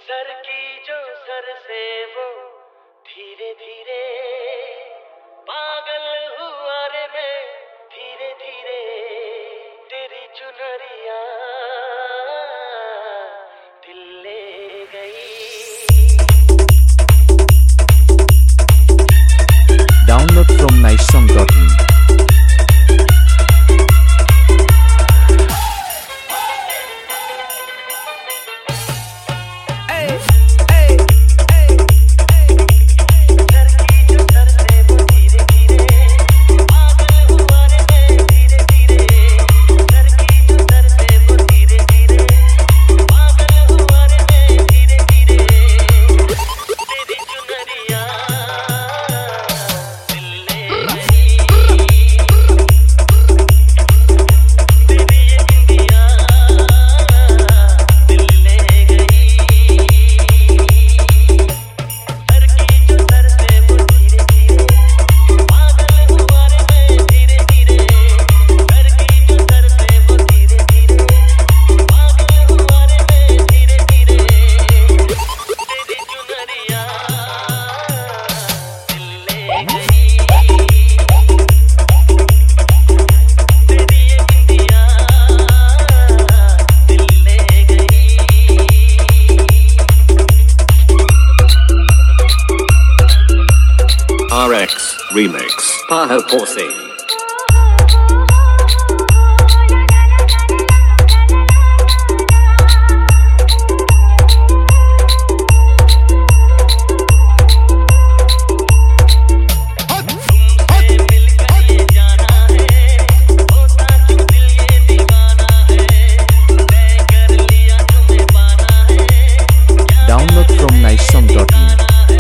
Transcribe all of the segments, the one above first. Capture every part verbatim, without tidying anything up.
Sir की जो sir से वो धीरे धीरे पागल हुआ रे मैं धीरे धीरे तेरी चुनरिया दिल ले गई। Download from nice song dot in. R X Remix Paha Porsi. Download from nice song dot in.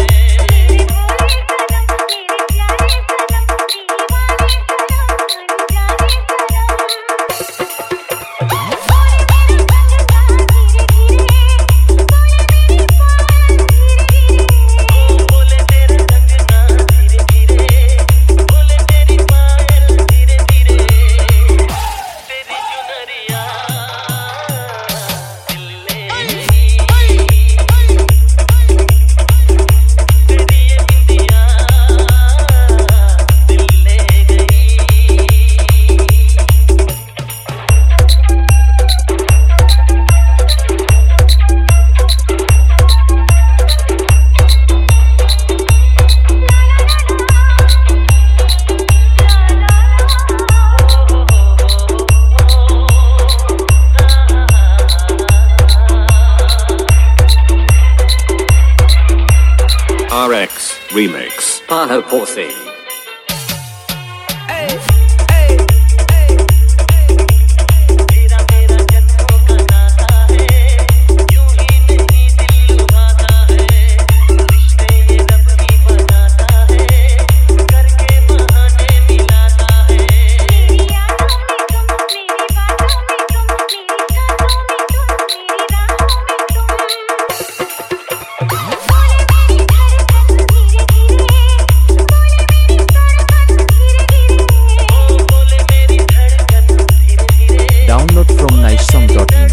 R X Remix Paha Porsi. Download from nice song dot in.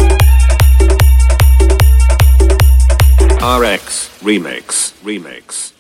R X Remix Remix